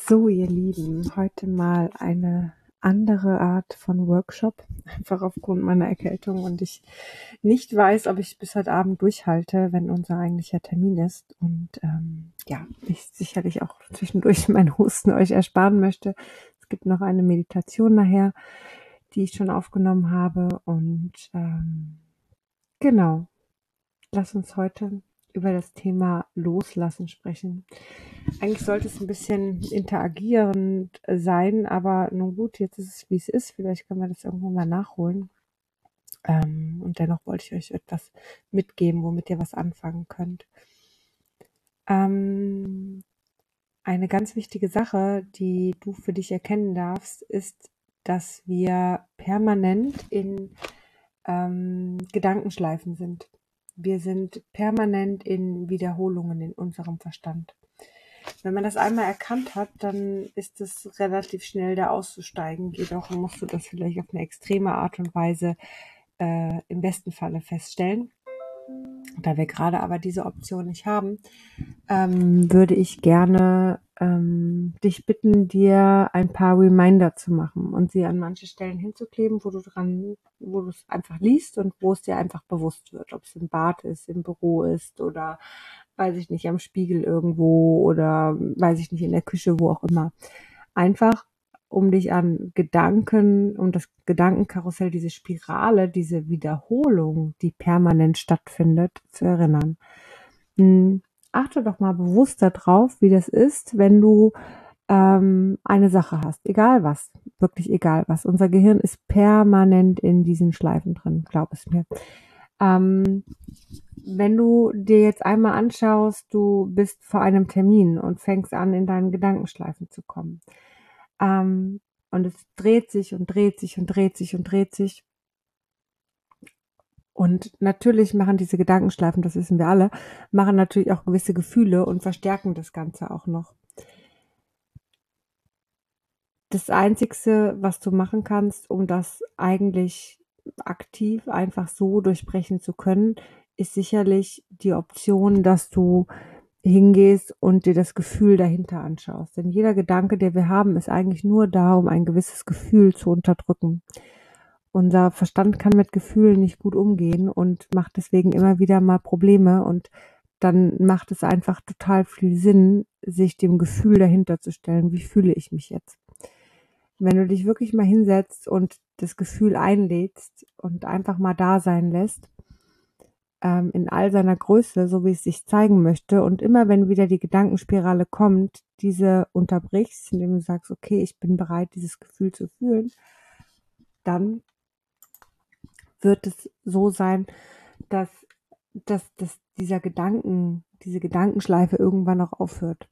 So, ihr Lieben, heute mal eine andere Art von Workshop, einfach aufgrund meiner Erkältung und ich nicht weiß, ob ich bis heute Abend durchhalte, wenn unser eigentlicher Termin ist und ich sicherlich auch zwischendurch meinen Husten euch ersparen möchte. Es gibt noch eine Meditation nachher, die ich schon aufgenommen habe und genau, lass uns heute über das Thema Loslassen sprechen. Eigentlich sollte es ein bisschen interagierend sein, aber nun gut, jetzt ist es, wie es ist. Vielleicht können wir das irgendwann mal nachholen. Und dennoch wollte ich euch etwas mitgeben, womit ihr was anfangen könnt. Eine ganz wichtige Sache, die du für dich erkennen darfst, ist, dass wir permanent in Gedankenschleifen sind. Wir sind permanent in Wiederholungen in unserem Verstand. Wenn man das einmal erkannt hat, dann ist es relativ schnell da auszusteigen. Jedoch musst du das vielleicht auf eine extreme Art und Weise im besten Falle feststellen. Da wir gerade aber diese Option nicht haben, würde ich gerne dich bitten, dir ein paar Reminder zu machen und sie an manche Stellen hinzukleben, wo du es einfach liest und wo es dir einfach bewusst wird, ob es im Bad ist, im Büro ist oder weiß ich nicht, am Spiegel irgendwo oder weiß ich nicht, in der Küche, wo auch immer. Einfach um dich an Gedanken, um das Gedankenkarussell, diese Spirale, diese Wiederholung, die permanent stattfindet, zu erinnern. Achte doch mal bewusst darauf, wie das ist, wenn du eine Sache hast, egal was, wirklich egal was. Unser Gehirn ist permanent in diesen Schleifen drin, glaub es mir. Wenn du dir jetzt einmal anschaust, du bist vor einem Termin und fängst an, in deinen Gedankenschleifen zu kommen. Und es dreht sich und dreht sich und dreht sich und dreht sich. Und natürlich machen diese Gedankenschleifen, das wissen wir alle, machen natürlich auch gewisse Gefühle und verstärken das Ganze auch noch. Das Einzigste, was du machen kannst, um das eigentlich aktiv einfach so durchbrechen zu können, ist sicherlich die Option, dass du hingehst und dir das Gefühl dahinter anschaust. Denn jeder Gedanke, der wir haben, ist eigentlich nur da, um ein gewisses Gefühl zu unterdrücken. Unser Verstand kann mit Gefühlen nicht gut umgehen und macht deswegen immer wieder mal Probleme und dann macht es einfach total viel Sinn, sich dem Gefühl dahinter zu stellen. Wie fühle ich mich jetzt? Wenn du dich wirklich mal hinsetzt und das Gefühl einlädst und einfach mal da sein lässt, in all seiner Größe, so wie es sich zeigen möchte, und immer wenn wieder die Gedankenspirale kommt, diese unterbrichst, indem du sagst, okay, ich bin bereit, dieses Gefühl zu fühlen, dann wird es so sein, dass diese Gedankenschleife irgendwann auch aufhört.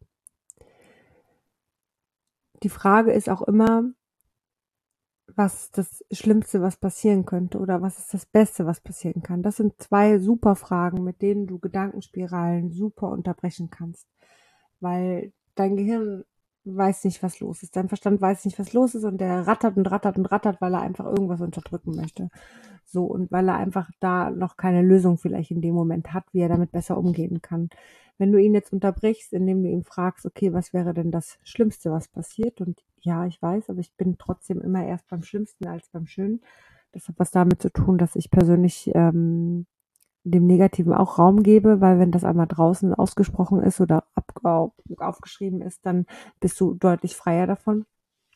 Die Frage ist auch immer, was ist das Schlimmste, was passieren könnte, oder was ist das Beste, was passieren kann? Das sind zwei super Fragen, mit denen du Gedankenspiralen super unterbrechen kannst, weil dein Gehirn weiß nicht, was los ist. Dein Verstand weiß nicht, was los ist und der rattert und rattert und rattert, weil er einfach irgendwas unterdrücken möchte. So, und weil er einfach da noch keine Lösung vielleicht in dem Moment hat, wie er damit besser umgehen kann. Wenn du ihn jetzt unterbrichst, indem du ihn fragst, okay, was wäre denn das Schlimmste, was passiert? Und ja, ich weiß, aber ich bin trotzdem immer erst beim Schlimmsten als beim Schönen. Das hat was damit zu tun, dass ich persönlich dem Negativen auch Raum gebe, weil wenn das einmal draußen ausgesprochen ist oder aufgeschrieben ist, dann bist du deutlich freier davon.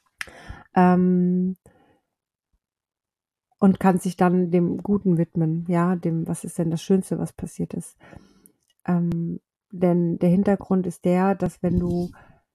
Und kannst dich dann dem Guten widmen, ja, dem, was ist denn das Schönste, was passiert ist. Denn der Hintergrund ist der, dass wenn du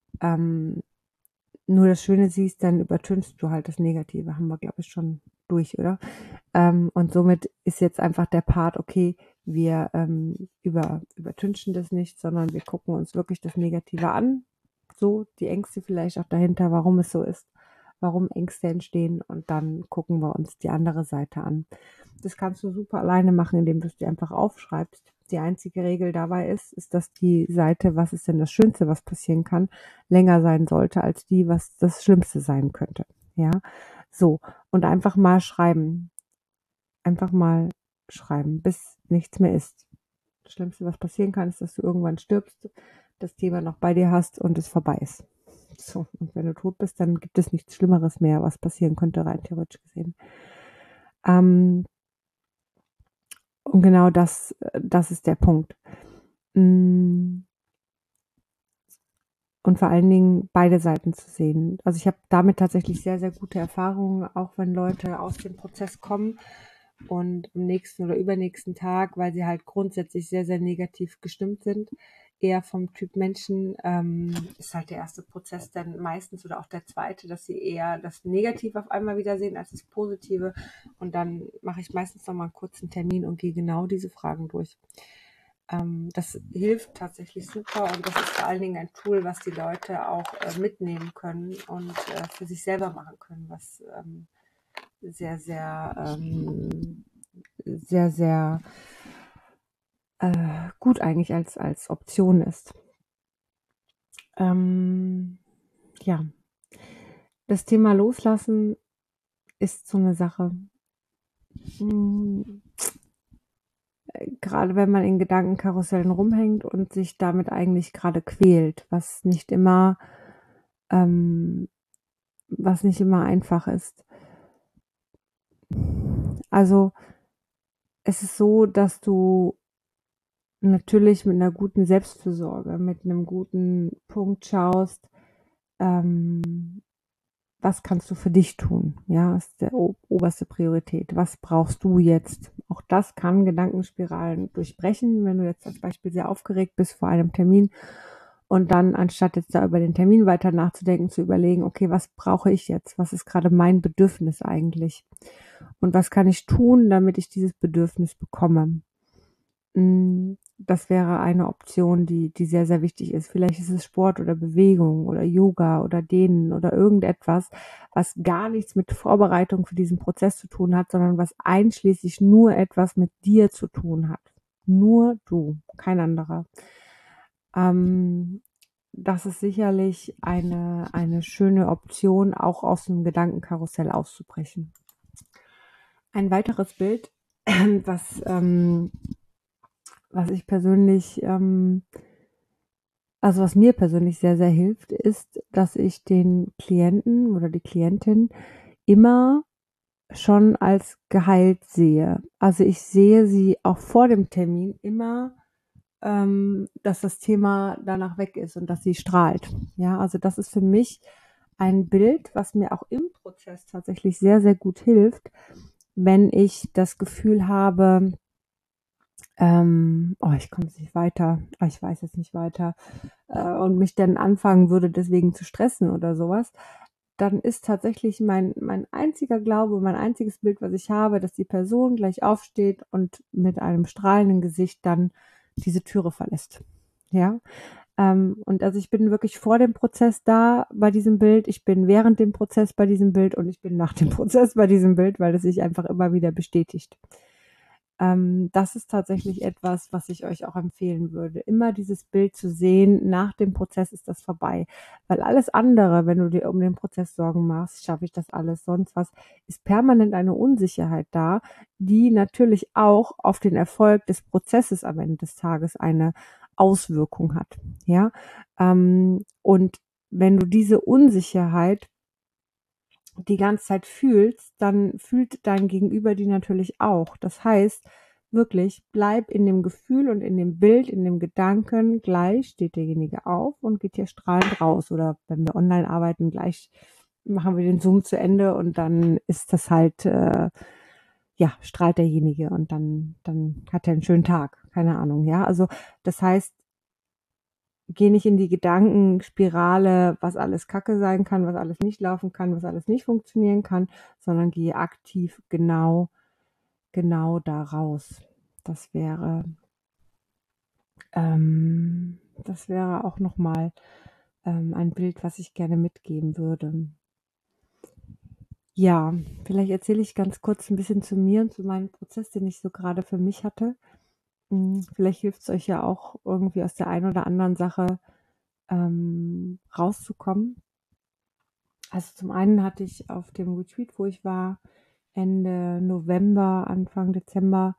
nur das Schöne siehst, dann übertönst du halt das Negative. Haben wir, glaube ich, schon durch, oder? Und somit ist jetzt einfach der Part, okay, wir übertünchen das nicht, sondern wir gucken uns wirklich das Negative an. So, die Ängste vielleicht auch dahinter, warum es so ist, warum Ängste entstehen, und dann gucken wir uns die andere Seite an. Das kannst du super alleine machen, indem du es dir einfach aufschreibst. Die einzige Regel dabei ist, dass die Seite, was ist denn das Schönste, was passieren kann, länger sein sollte als die, was das Schlimmste sein könnte. Ja, so. Und einfach mal schreiben. Einfach mal schreiben, bis nichts mehr ist. Das Schlimmste, was passieren kann, ist, dass du irgendwann stirbst, das Thema noch bei dir hast und es vorbei ist. So, und wenn du tot bist, dann gibt es nichts Schlimmeres mehr, was passieren könnte, rein theoretisch gesehen. Ähm, und genau das ist der Punkt. Hm, und vor allen Dingen beide Seiten zu sehen. Also, ich habe damit tatsächlich sehr, sehr gute Erfahrungen, auch wenn Leute aus dem Prozess kommen und am nächsten oder übernächsten Tag, weil sie halt grundsätzlich sehr, sehr negativ gestimmt sind, eher vom Typ Menschen, ist halt der erste Prozess dann meistens oder auch der zweite, dass sie eher das Negative auf einmal wieder sehen als das Positive. Und dann mache ich meistens noch mal einen kurzen Termin und gehe genau diese Fragen durch. Das hilft tatsächlich super und das ist vor allen Dingen ein Tool, was die Leute auch mitnehmen können und für sich selber machen können, was sehr, sehr, sehr gut eigentlich als Option ist. Ja, das Thema Loslassen ist so eine Sache. Hm, gerade wenn man in Gedankenkarussellen rumhängt und sich damit eigentlich gerade quält, ähm, was nicht immer einfach ist. Also es ist so, dass du natürlich mit einer guten Selbstfürsorge, mit einem guten Punkt schaust, ähm, was kannst du für dich tun? Ja, ist der oberste Priorität. Was brauchst du jetzt? Auch das kann Gedankenspiralen durchbrechen, wenn du jetzt als Beispiel sehr aufgeregt bist vor einem Termin und dann, anstatt jetzt da über den Termin weiter nachzudenken, zu überlegen, okay, was brauche ich jetzt? Was ist gerade mein Bedürfnis eigentlich? Und was kann ich tun, damit ich dieses Bedürfnis bekomme? Das wäre eine Option, die sehr, sehr wichtig ist. Vielleicht ist es Sport oder Bewegung oder Yoga oder Dehnen oder irgendetwas, was gar nichts mit Vorbereitung für diesen Prozess zu tun hat, sondern was einschließlich nur etwas mit dir zu tun hat. Nur du, kein anderer. Ähm, Das ist sicherlich eine schöne Option, auch aus dem Gedankenkarussell auszubrechen. Ein weiteres Bild, was was ich persönlich, also was mir persönlich sehr, sehr hilft, ist, dass ich den Klienten oder die Klientin immer schon als geheilt sehe. Also ich sehe sie auch vor dem Termin immer, dass das Thema danach weg ist und dass sie strahlt. Ja, also das ist für mich ein Bild, was mir auch im Prozess tatsächlich sehr, sehr gut hilft, wenn ich das Gefühl habe, ich komme jetzt nicht weiter, ich weiß jetzt nicht weiter, und mich dann anfangen würde, deswegen zu stressen oder sowas, dann ist tatsächlich mein einziger Glaube, mein einziges Bild, was ich habe, dass die Person gleich aufsteht und mit einem strahlenden Gesicht dann diese Türe verlässt. Ja, und also ich bin wirklich vor dem Prozess da bei diesem Bild, ich bin während dem Prozess bei diesem Bild und ich bin nach dem Prozess bei diesem Bild, weil es sich einfach immer wieder bestätigt. Das ist tatsächlich etwas, was ich euch auch empfehlen würde. Immer dieses Bild zu sehen, nach dem Prozess ist das vorbei. Weil alles andere, wenn du dir um den Prozess Sorgen machst, schaffe ich das alles, sonst was, ist permanent eine Unsicherheit da, die natürlich auch auf den Erfolg des Prozesses am Ende des Tages eine Auswirkung hat. Ja, und wenn du diese Unsicherheit die ganze Zeit fühlst, dann fühlt dein Gegenüber die natürlich auch. Das heißt, wirklich, bleib in dem Gefühl und in dem Bild, in dem Gedanken, gleich steht derjenige auf und geht hier strahlend raus. Oder wenn wir online arbeiten, gleich machen wir den Zoom zu Ende und dann ist das halt, ja, strahlt derjenige und dann hat er einen schönen Tag. Keine Ahnung, ja. Also das heißt, geh nicht in die Gedankenspirale, was alles Kacke sein kann, was alles nicht laufen kann, was alles nicht funktionieren kann, sondern geh aktiv genau da raus. Das wäre, das wäre auch nochmal ein Bild, was ich gerne mitgeben würde. Ja, vielleicht erzähle ich ganz kurz ein bisschen zu mir und zu meinem Prozess, den ich so gerade für mich hatte. Vielleicht hilft es euch ja auch irgendwie aus der einen oder anderen Sache rauszukommen. Also zum einen hatte ich auf dem Retreat, wo ich war, Ende November, Anfang Dezember,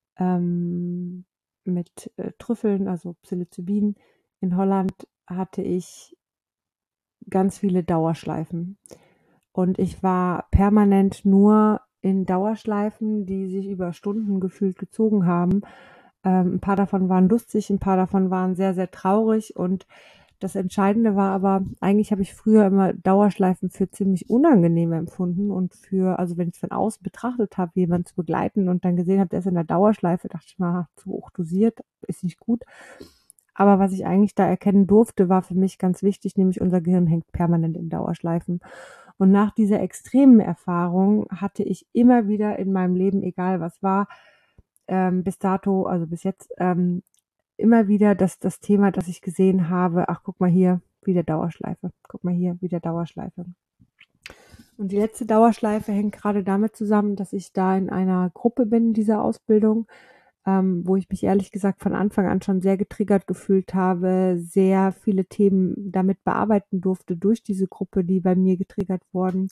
mit Trüffeln, also Psilocybin in Holland, hatte ich ganz viele Dauerschleifen. Und ich war permanent nur in Dauerschleifen, die sich über Stunden gefühlt gezogen haben. Ein paar davon waren lustig, ein paar davon waren sehr, sehr traurig. Und das Entscheidende war aber, eigentlich habe ich früher immer Dauerschleifen für ziemlich unangenehm empfunden und also wenn ich es von außen betrachtet habe, jemanden zu begleiten und dann gesehen habe, der ist in der Dauerschleife, dachte ich mal, zu hoch dosiert, ist nicht gut. Aber was ich eigentlich da erkennen durfte, war für mich ganz wichtig, nämlich unser Gehirn hängt permanent in Dauerschleifen. Und nach dieser extremen Erfahrung hatte ich immer wieder in meinem Leben, egal was war, bis dato, also bis jetzt, immer wieder das Thema, dass ich gesehen habe, ach guck mal hier, wieder Dauerschleife, guck mal hier, wieder Dauerschleife. Und die letzte Dauerschleife hängt gerade damit zusammen, dass ich da in einer Gruppe bin, dieser Ausbildung, wo ich mich ehrlich gesagt von Anfang an schon sehr getriggert gefühlt habe, sehr viele Themen damit bearbeiten durfte durch diese Gruppe, die bei mir getriggert wurden.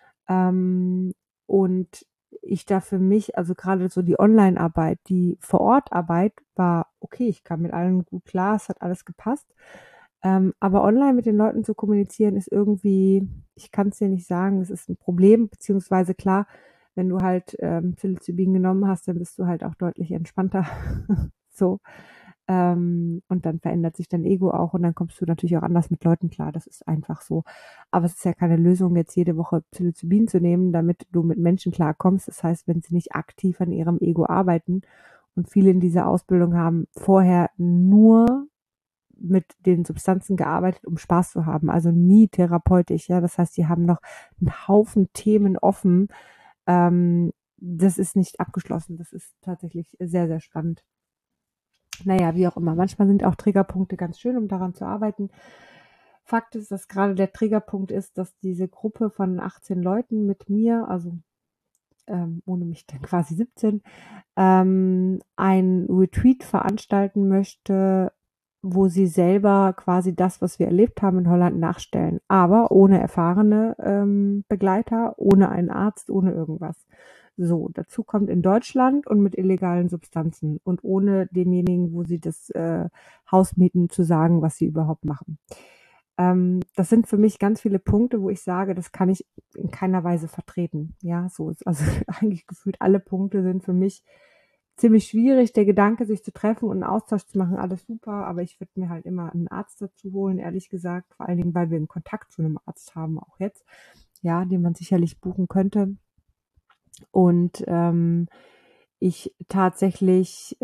Und ich da für mich, also gerade so die Online-Arbeit, die Vor-Ort-Arbeit war okay, ich kam mit allen gut klar, es hat alles gepasst. Aber online mit den Leuten zu kommunizieren ist irgendwie, ich kann es dir nicht sagen, es ist ein Problem, beziehungsweise klar, wenn du halt Psilocybin genommen hast, dann bist du halt auch deutlich entspannter. So. Und dann verändert sich dein Ego auch und dann kommst du natürlich auch anders mit Leuten klar. Das ist einfach so. Aber es ist ja keine Lösung, jetzt jede Woche Psilocybin zu nehmen, damit du mit Menschen klarkommst. Das heißt, wenn sie nicht aktiv an ihrem Ego arbeiten und viele in dieser Ausbildung haben vorher nur mit den Substanzen gearbeitet, um Spaß zu haben, also nie therapeutisch, ja. Das heißt, die haben noch einen Haufen Themen offen. Das ist nicht abgeschlossen. Das ist tatsächlich sehr, sehr spannend. Naja, wie auch immer. Manchmal sind auch Triggerpunkte ganz schön, um daran zu arbeiten. Fakt ist, dass gerade der Triggerpunkt ist, dass diese Gruppe von 18 Leuten mit mir, also ohne mich dann quasi 17, ein Retreat veranstalten möchte, wo sie selber quasi das, was wir erlebt haben in Holland, nachstellen. Aber ohne erfahrene Begleiter, ohne einen Arzt, ohne irgendwas. So, dazu kommt in Deutschland und mit illegalen Substanzen und ohne demjenigen, wo sie das Haus mieten, zu sagen, was sie überhaupt machen. Das sind für mich ganz viele Punkte, wo ich sage, das kann ich in keiner Weise vertreten. Ja, so ist also eigentlich gefühlt alle Punkte sind für mich ziemlich schwierig. Der Gedanke, sich zu treffen und einen Austausch zu machen, alles super, aber ich würde mir halt immer einen Arzt dazu holen, ehrlich gesagt, vor allen Dingen, weil wir einen Kontakt zu einem Arzt haben, auch jetzt, ja, den man sicherlich buchen könnte. Und ich tatsächlich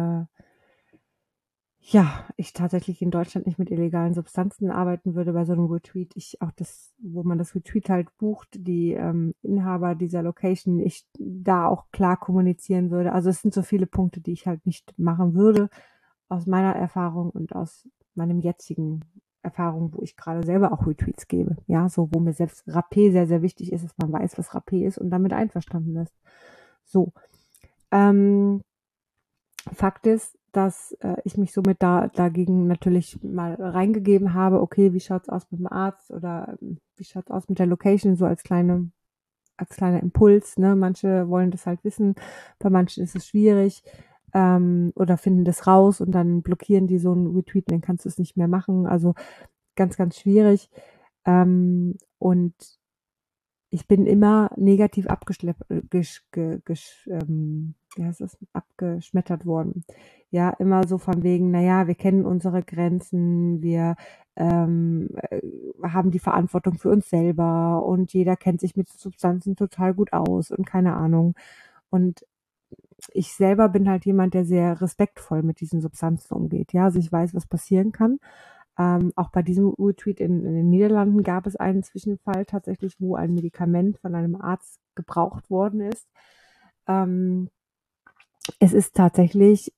ich tatsächlich in Deutschland nicht mit illegalen Substanzen arbeiten würde bei so einem Retreat. Ich auch das, wo man das Retreat halt bucht, die Inhaber dieser Location, ich da auch klar kommunizieren würde. Also es sind so viele Punkte, die ich halt nicht machen würde, aus meiner Erfahrung und aus meinem jetzigen Erfahrung, wo ich gerade selber auch Retreats gebe. Ja, so wo mir selbst Rapé sehr, sehr wichtig ist, dass man weiß, was Rapé ist und damit einverstanden ist. So. Ähm, Fakt ist, dass ich mich somit dagegen natürlich mal reingegeben habe, okay, wie schaut's aus mit dem Arzt oder wie schaut's aus mit der Location, so als kleiner Impuls, ne? Manche wollen das halt wissen, bei manchen ist es schwierig, oder finden das raus und dann blockieren die so ein Retweet, dann kannst du es nicht mehr machen. Also ganz, ganz schwierig. Und ich bin immer negativ wie heißt das, abgeschmettert worden. Ja, immer so von wegen, naja, wir kennen unsere Grenzen, wir haben die Verantwortung für uns selber und jeder kennt sich mit Substanzen total gut aus und keine Ahnung. Und ich selber bin halt jemand, der sehr respektvoll mit diesen Substanzen umgeht. Ja, also ich weiß, was passieren kann. Auch bei diesem Retreat in den Niederlanden gab es einen Zwischenfall tatsächlich, wo ein Medikament von einem Arzt gebraucht worden ist. Es ist tatsächlich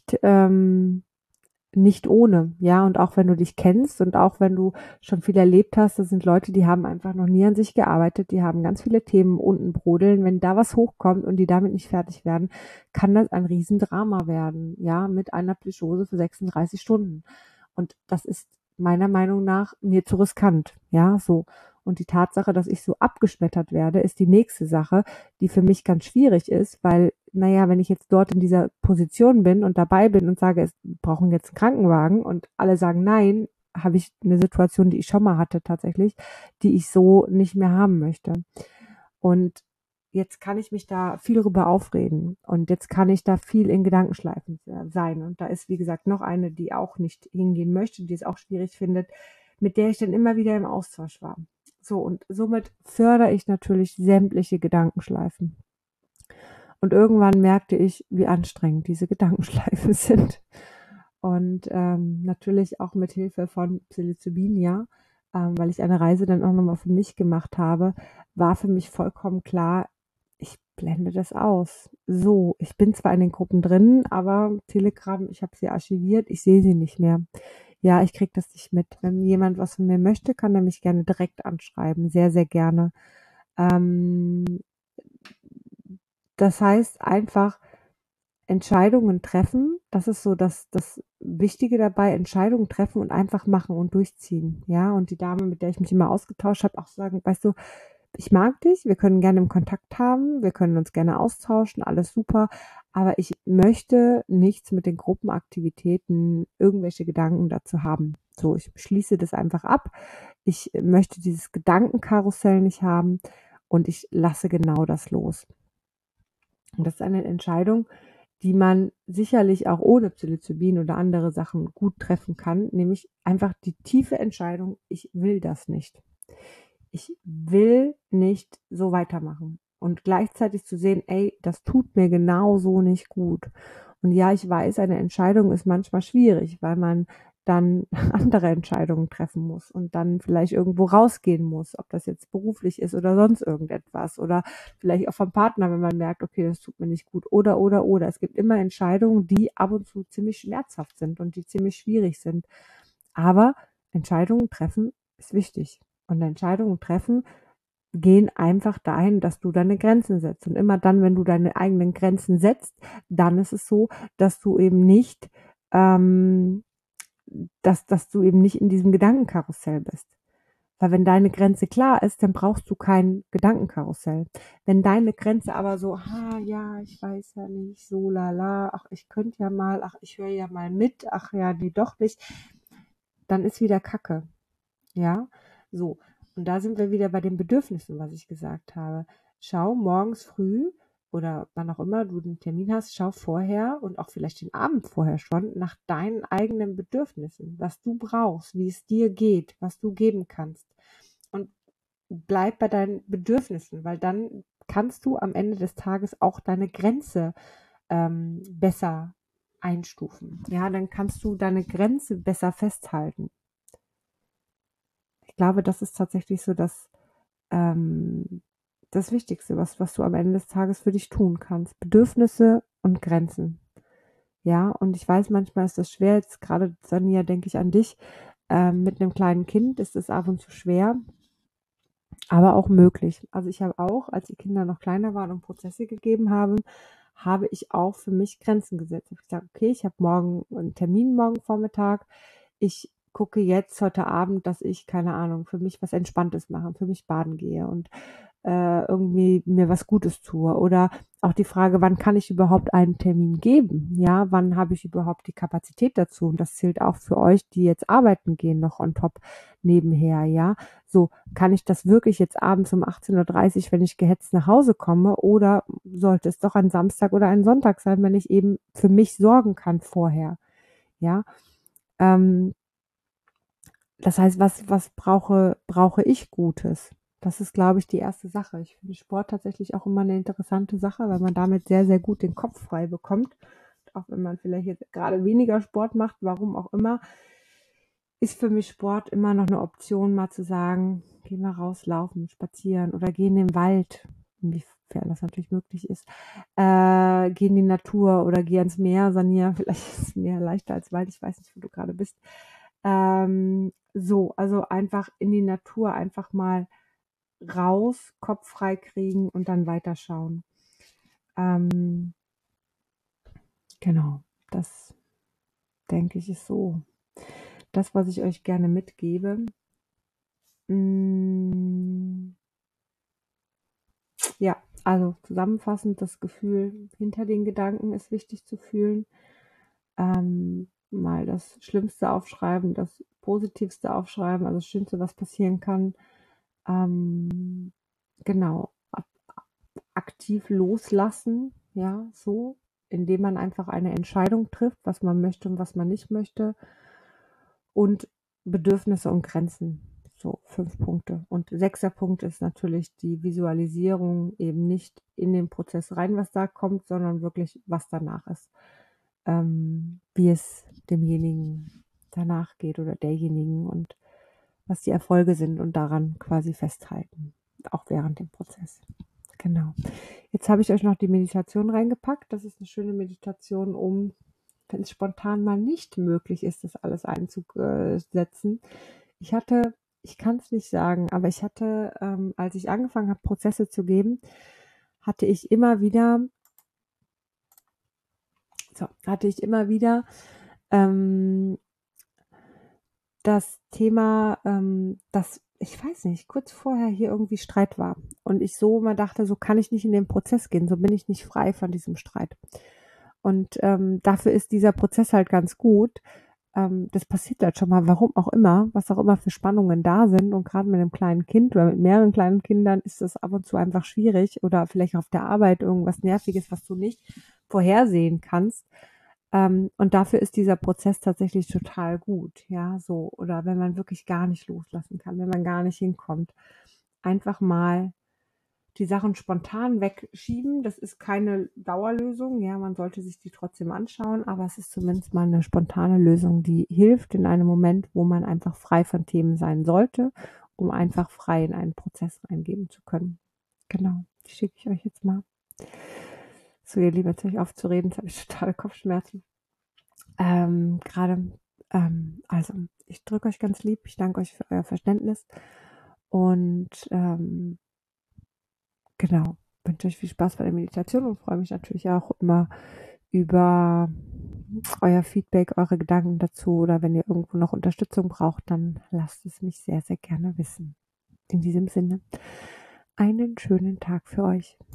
nicht ohne, ja, und auch wenn du dich kennst und auch wenn du schon viel erlebt hast, das sind Leute, die haben einfach noch nie an sich gearbeitet, die haben ganz viele Themen unten brodeln. Wenn da was hochkommt und die damit nicht fertig werden, kann das ein Riesendrama werden, ja, mit einer Psychose für 36 Stunden. Und das ist meiner Meinung nach mir zu riskant, ja, so. Und die Tatsache, dass ich so abgeschmettert werde, ist die nächste Sache, die für mich ganz schwierig ist, weil, naja, wenn ich jetzt dort in dieser Position bin und dabei bin und sage, es brauchen jetzt einen Krankenwagen und alle sagen nein, habe ich eine Situation, die ich schon mal hatte tatsächlich, die ich so nicht mehr haben möchte. Und jetzt kann ich mich da viel drüber aufreden und jetzt kann ich da viel in Gedankenschleifen sein. Und da ist, wie gesagt, noch eine, die auch nicht hingehen möchte, die es auch schwierig findet, mit der ich dann immer wieder im Austausch war. So, und somit fördere ich natürlich sämtliche Gedankenschleifen. Und irgendwann merkte ich, wie anstrengend diese Gedankenschleifen sind. Und natürlich auch mit Hilfe von Psilocybin, ja, weil ich eine Reise dann auch nochmal für mich gemacht habe, war für mich vollkommen klar, ich blende das aus. So, ich bin zwar in den Gruppen drin, aber Telegram, ich habe sie archiviert, ich sehe sie nicht mehr. Ja, ich kriege das nicht mit. Wenn jemand was von mir möchte, kann er mich gerne direkt anschreiben, sehr, sehr gerne. Ähm, Das heißt einfach Entscheidungen treffen. Das ist so das Wichtige dabei, Entscheidungen treffen und einfach machen und durchziehen. Ja, und die Dame, mit der ich mich immer ausgetauscht habe, auch sagen, weißt du, ich mag dich, wir können gerne im Kontakt haben, wir können uns gerne austauschen, alles super, aber ich möchte nichts mit den Gruppenaktivitäten, irgendwelche Gedanken dazu haben. So, ich schließe das einfach ab. Ich möchte dieses Gedankenkarussell nicht haben und ich lasse genau das los. Und das ist eine Entscheidung, die man sicherlich auch ohne Psilocybin oder andere Sachen gut treffen kann, nämlich einfach die tiefe Entscheidung, ich will das nicht. Ich will nicht so weitermachen. Und gleichzeitig zu sehen, ey, das tut mir genau so nicht gut. Und ja, ich weiß, eine Entscheidung ist manchmal schwierig, weil man dann andere Entscheidungen treffen muss und dann vielleicht irgendwo rausgehen muss, ob das jetzt beruflich ist oder sonst irgendetwas oder vielleicht auch vom Partner, wenn man merkt, okay, das tut mir nicht gut oder. Es gibt immer Entscheidungen, die ab und zu ziemlich schmerzhaft sind und die ziemlich schwierig sind. Aber Entscheidungen treffen ist wichtig. Und Entscheidungen treffen gehen einfach dahin, dass du deine Grenzen setzt. Und immer dann, wenn du deine eigenen Grenzen setzt, dann ist es so, dass du eben nicht, ähm, dass du eben nicht in diesem Gedankenkarussell bist. Weil wenn deine Grenze klar ist, dann brauchst du kein Gedankenkarussell. Wenn deine Grenze aber so, ja, ich weiß ja nicht, so lala, ach, ich könnte ja mal, ach, ich höre ja mal mit, ach ja, nee, doch nicht, dann ist wieder Kacke. Ja, so. Und da sind wir wieder bei den Bedürfnissen, was ich gesagt habe. Schau morgens früh oder wann auch immer du den Termin hast, schau vorher und auch vielleicht den Abend vorher schon nach deinen eigenen Bedürfnissen, was du brauchst, wie es dir geht, was du geben kannst. Und bleib bei deinen Bedürfnissen, weil dann kannst du am Ende des Tages auch deine Grenze besser einstufen. Ja, dann kannst du deine Grenze besser festhalten. Ich glaube, das ist tatsächlich so ähm, das Wichtigste, was du am Ende des Tages für dich tun kannst. Bedürfnisse und Grenzen. Ja, und ich weiß, manchmal ist das schwer. Jetzt gerade, Sanja, denke ich an dich. Mit einem kleinen Kind ist es ab und zu schwer, aber auch möglich. Also ich habe auch, als die Kinder noch kleiner waren und Prozesse gegeben haben, habe ich auch für mich Grenzen gesetzt. Ich habe gesagt, okay, ich habe morgen einen Termin, morgen Vormittag. Ich gucke jetzt heute Abend, dass ich, keine Ahnung, für mich was Entspanntes mache, für mich baden gehe und irgendwie mir was Gutes tue. Oder auch die Frage, wann kann ich überhaupt einen Termin geben? Ja, wann habe ich überhaupt die Kapazität dazu? Und das zählt auch für euch, die jetzt arbeiten gehen, noch on top nebenher, ja. So, kann ich das wirklich jetzt abends um 18:30 Uhr, wenn ich gehetzt nach Hause komme, oder sollte es doch ein Samstag oder ein Sonntag sein, wenn ich eben für mich sorgen kann vorher, ja? Ähm, Das heißt, was brauche ich Gutes? Das ist, glaube ich, die erste Sache. Ich finde Sport tatsächlich auch immer eine interessante Sache, weil man damit sehr, sehr gut den Kopf frei bekommt. Auch wenn man vielleicht jetzt gerade weniger Sport macht, warum auch immer, ist für mich Sport immer noch eine Option, mal zu sagen: „Geh mal raus laufen, spazieren oder geh in den Wald", inwiefern das natürlich möglich ist. Geh in die Natur oder geh ans Meer, Sanja. Vielleicht ist es Meer leichter als Wald, ich weiß nicht, wo du gerade bist. So, also einfach in die Natur, einfach mal raus, Kopf frei kriegen und dann weiterschauen. Ähm, genau, das denke ich, ist so das, was ich euch gerne mitgebe. Hm, ja, also zusammenfassend, das Gefühl hinter den Gedanken ist wichtig zu fühlen. mal das Schlimmste aufschreiben, das Positivste aufschreiben, also das Schlimmste, was passieren kann. Ähm, genau, aktiv loslassen, ja, so, indem man einfach eine Entscheidung trifft, was man möchte und was man nicht möchte. Und Bedürfnisse und Grenzen, so 5 Punkte. Und 6. Punkt ist natürlich die Visualisierung, eben nicht in den Prozess rein, was da kommt, sondern wirklich, was danach ist. Wie es demjenigen danach geht oder derjenigen und was die Erfolge sind und daran quasi festhalten, auch während dem Prozess. Genau. Jetzt habe ich euch noch die Meditation reingepackt. Das ist eine schöne Meditation, um, wenn es spontan mal nicht möglich ist, das alles einzusetzen. Ich kann es nicht sagen, aber ich hatte, als ich angefangen habe, Prozesse zu geben, hatte ich immer wieder, ähm, das Thema, dass ich weiß nicht, kurz vorher hier irgendwie Streit war und ich so immer dachte, so kann ich nicht in den Prozess gehen, so bin ich nicht frei von diesem Streit. Und dafür ist dieser Prozess halt ganz gut. Das passiert halt schon mal, warum auch immer, was auch immer für Spannungen da sind. Und gerade mit einem kleinen Kind oder mit mehreren kleinen Kindern ist das ab und zu einfach schwierig oder vielleicht auf der Arbeit irgendwas Nerviges, was du nicht vorhersehen kannst. Und dafür ist dieser Prozess tatsächlich total gut, ja, so. Oder wenn man wirklich gar nicht loslassen kann, wenn man gar nicht hinkommt, einfach mal die Sachen spontan wegschieben. Das ist keine Dauerlösung. Ja, man sollte sich die trotzdem anschauen, aber es ist zumindest mal eine spontane Lösung, die hilft in einem Moment, wo man einfach frei von Themen sein sollte, um einfach frei in einen Prozess reingeben zu können. Genau, die schicke ich euch jetzt mal. So, ihr Lieben, jetzt höre ich auf zu reden, jetzt habe ich totale Kopfschmerzen. Gerade, also, ich drücke euch ganz lieb, ich danke euch für euer Verständnis und genau, wünsche euch viel Spaß bei der Meditation und freue mich natürlich auch immer über euer Feedback, eure Gedanken dazu oder wenn ihr irgendwo noch Unterstützung braucht, dann lasst es mich sehr, sehr gerne wissen. In diesem Sinne, einen schönen Tag für euch.